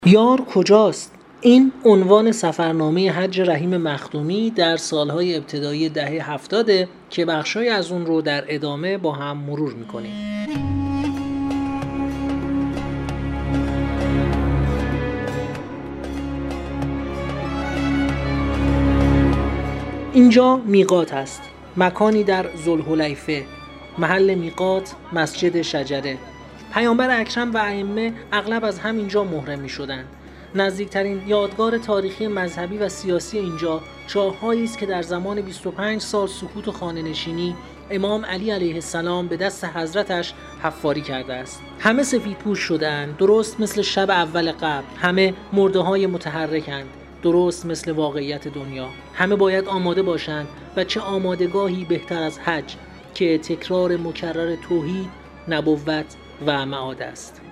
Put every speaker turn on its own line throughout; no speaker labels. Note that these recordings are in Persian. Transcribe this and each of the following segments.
یار کجاست؟ این عنوان سفرنامه حج رحیم مخدومی در سالهای ابتدایی دهه 70 که بخشای از اون رو در ادامه با هم مرور میکنیم. اینجا میقات است، مکانی در ذوالحلیفه، محل میقات مسجد شجره. پیامبر اکرم و ائمه اغلب از همینجا محرم می شدند. نزدیکترین یادگار تاریخی مذهبی و سیاسی اینجا جاهایی است که در زمان 25 سال سکوت و خانه‌نشینی امام علی علیه السلام به دست حضرتش حفاری کرده است. همه سفیدپوش شدند، درست مثل شب اول قبل. همه مرده‌های متحرکند، درست مثل واقعیت دنیا. همه باید آماده باشند و چه آمادگاهی بهتر از حج که تکرار مکرر توحید، نبوت و معاد است.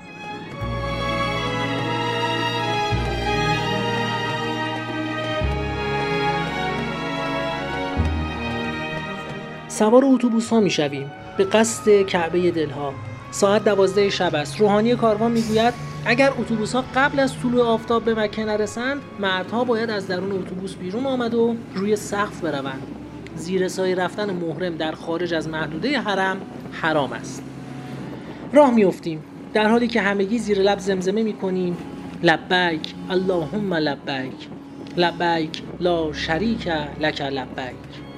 سوار اتوبوس ها می شویم به قصد کعبه دلها. ساعت 12 شب است. روحانی کاروان می گوید اگر اتوبوس ها قبل از طلوع آفتاب به مکه نرسند، مردها باید از درون اتوبوس بیرون آمد و روی سقف بروند. زیر سایه رفتن محرم در خارج از محدوده حرم حرام است. راه میافتیم در حالی که همگی زیر لب زمزمه میکنیم لبیک اللهم لبیک لبیک لا شریک لک لبیک.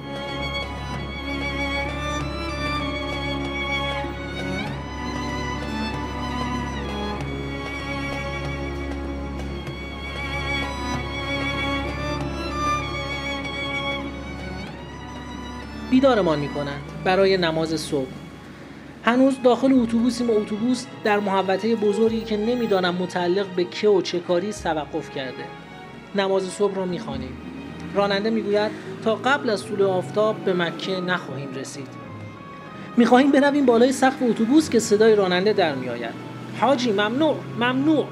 بیدارمان میکنند برای نماز صبح. هنوز داخل اتوبوسیم و اتوبوس در محوطه بزرگی که نمیدانم متعلق به که و چه کاری توقف کرده. نماز صبح را میخوانیم. راننده میگوید تا قبل از طلوع آفتاب به مکه نخواهیم رسید. میخواهیم برویم بالای سقف اتوبوس که صدای راننده در میآید. حاجی ممنوع ممنوع.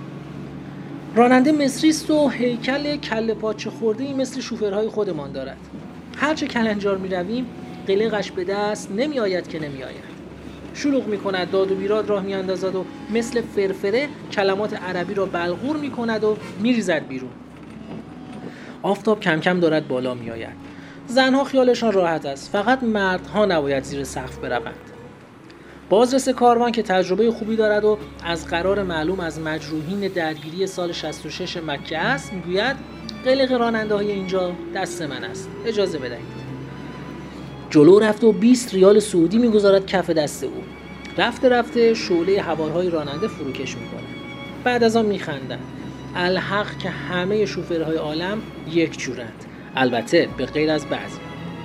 راننده مصری است و هیکل کله پاچه خورده‌ای مثل شوفرهای خودمان دارد. هرچه کلنجار میرویم قلقش به دست نمیآید که نمیآید. شلوغ میکند، داد و بیداد راه میاندازد و مثل فرفره کلمات عربی را بلغور میکند و میریزد بیرون. آفتاب کم کم دارد بالا میآید. زنها خیالشان راحت است، فقط مردها نباید زیر سقف بروند. بازرس کاروان که تجربه خوبی دارد و از قرار معلوم از مجروحین درگیری سال 66 مکه است میگوید قلق راننده‌های اینجا دست من است، اجازه بدهید. جلو رفته و 20 ریال سعودی میگذارد کف دست او. رفته رفته شعله حوارهای راننده فروکش میکنه. بعد از آن میخندند. الحق که همه شوفرهای عالم یک جورند، البته به غیر از بعضی.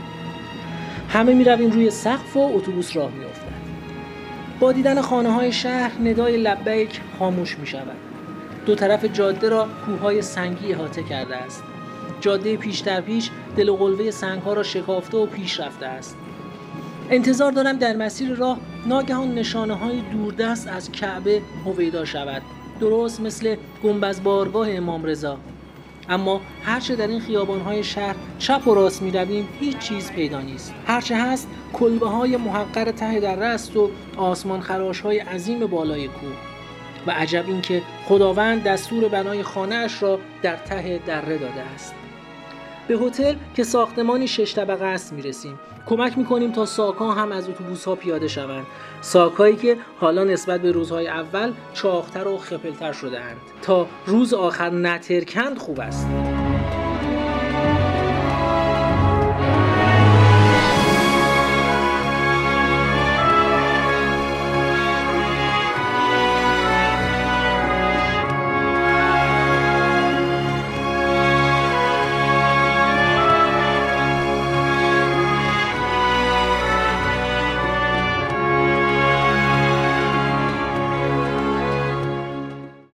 همه میرویم روی سقف و اتوبوس راه میافتد. با دیدن خانه‌های شهر ندای لبیک خاموش میشود. دو طرف جاده را کوههای سنگی احاطه کرده است. جاده پیش در پیش دل و قلوه سنگ‌ها را شکافته و پیش رفته است. انتظار دارم در مسیر راه ناگهان نشانه‌های دوردست از کعبه هویدا شود، درست مثل گنبد بارگاه امام رضا. اما هرچه در این خیابان‌های شهر چپ و راست می‌رویم هیچ چیز پیدا نیست. هرچه هست کلبه‌های محقر ته دره است و آسمان خراش‌های عظیم بالای کوه. و عجب این که خداوند دستور بنای خانه‌اش را در ته دره داده است. به هتل که ساختمانی 6 طبقه است میرسیم. کمک میکنیم تا ساک‌ها هم از اتوبوس‌ها پیاده شوند. ساک‌هایی که حالا نسبت به روزهای اول چاق‌تر و خپل‌تر شده‌اند. تا روز آخر نترکند خوب است.